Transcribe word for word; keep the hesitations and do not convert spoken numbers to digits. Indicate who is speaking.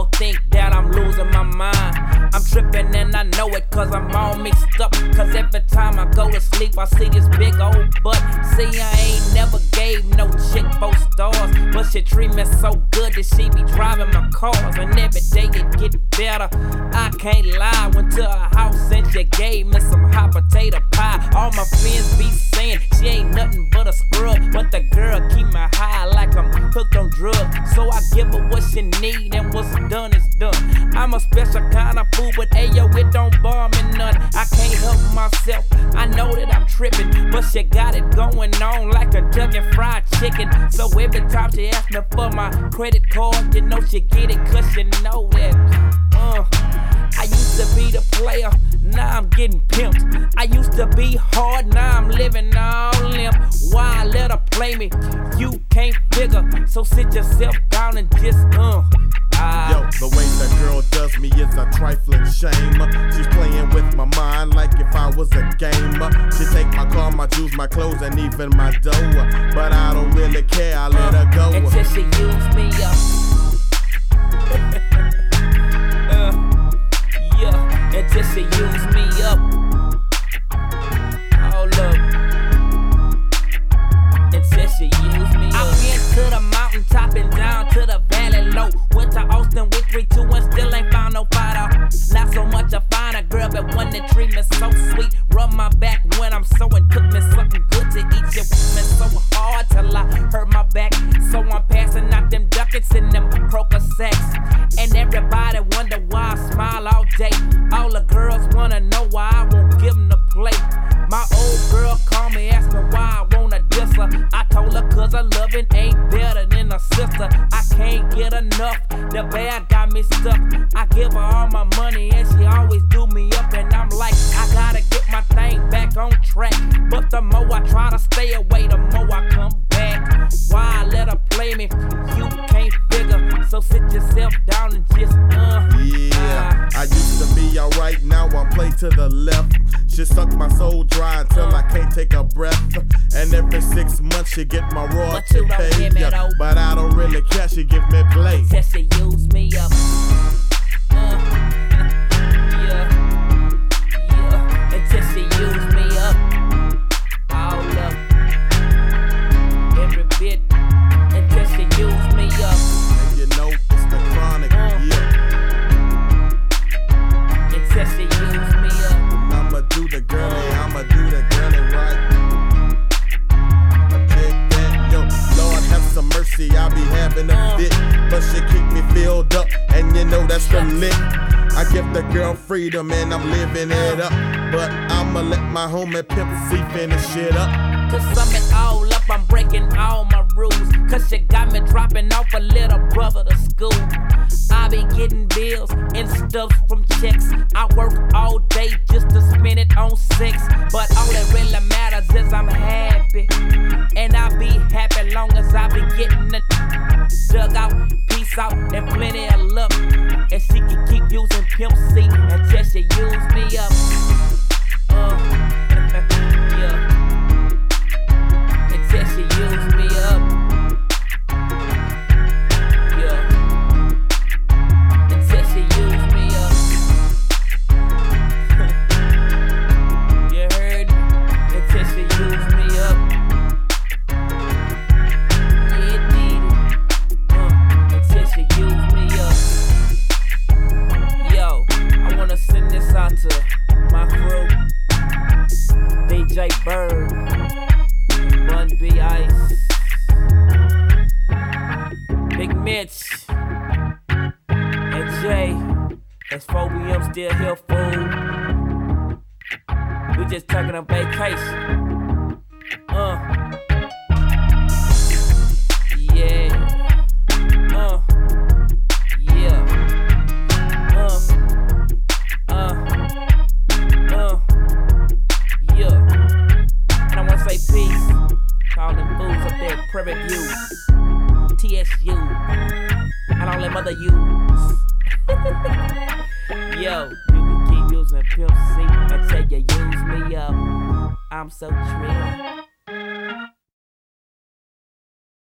Speaker 1: don't think that I'm losing my mind. I'm tripping and I know it cause I'm all mixed up. Cause every time I go to sleep I see this big old butt. See, I ain't never gave no chick four stars, but she treat me so good that she be driving my cars. And every day it get better, I can't lie. Went to her house and she gave me some hot potato pie. All my friends be saying she ain't nothing but a scrub, but the girl keep me high like I'm hooked on drugs. So I give her what she need and what's done is done. I'm a special kind of fool, but ayo, it don't bar me none. I can't help myself, I know that I'm tripping, but she got it going on like a Kentucky Fried Chicken. So every time she asks me for my credit card, you know she get it cause she know that uh, I used to be the player, now I'm getting pimped. I used to be hard, now I'm living all limp. Why let her play me? You can't figure, so sit yourself down and just uh
Speaker 2: Yo, the way that girl does me is a trifling shame. She's playing with my mind like if I was a gamer. She take my car, my jewels, my clothes, and even my dough. But I don't really care, I let her go.
Speaker 1: Until she use me up. uh, yeah, until she use me up. Hold up. Until she use me up. I went to the mountain top and down to the valley low. Went to Austin with three, two, and still ain't found no fighter. Not so much a finer girl, but one that treat me so sweet. Rub my back when I'm sewing, cook me something good to eat. You work me so hard till I hurt my back. So I'm passing out them ducats and them croaker sacks. And everybody wonder why I smile all day. All the girls wanna know why I won't give them the play. My old girl called me, asked me why I wanna diss her. I told her cause her loving ain't better than a sister. I can't get enough, the bag got me stuck. I give her all my money and she always do me up. And I'm like, I gotta get my thing back on track. But the more I try to stay away, the more I come back. Why I let her play me? You can't figure, so sit yourself down and just uh
Speaker 2: Yeah, I used to be alright, now I play to the left. She suck my soul dry until I can't take a breath. And every six months she get my royalty paid. Yeah, but I don't really care, she give me play.
Speaker 1: Until she use me up. Uh, yeah, yeah. Until she use me up. All up. Every bit. Until she use me up.
Speaker 2: And you know it's the chronic,
Speaker 1: uh,
Speaker 2: yeah.
Speaker 1: Until she use me up.
Speaker 2: And I'ma do the girlie, I'ma do the girlie right. I dig that, yo, Lord have some mercy, I be having a
Speaker 1: uh,
Speaker 2: fit. But she keep me filled up, and you know that's the lick. I give the girl freedom and I'm living it up. But I'ma let my homie Pimp C finish it up.
Speaker 1: To sum it all up, I'm breaking all my rules. Cause she got me dropping off a little brother to school. I be getting bills and stuff from checks. I work all day just to spend it on sex. But all that really matters is I'm happy. And I be happy long as I be getting the dug out, peace out, and plenty of love. And she can keep using Pimp C until she use me up. Uh, yeah. Until she use me up. Yeah. Until she use me up. You heard me? Until she use me up. Yeah, need it. Uh, until she use me up. Yo, I wanna send this out to my crew. D J Bird, Bun B Ice, Big Mitch, and Jay. That's four B M still here, fool. We just taking a vacation. Uh. Yeah. Uh. Yeah. Uh. Uh. Uh. Yeah. And I wanna say peace to all them fools up there at Prairie View, T S U, and all them other U's. Yo, you can keep using Pimp C until you use me up. I'm so trill.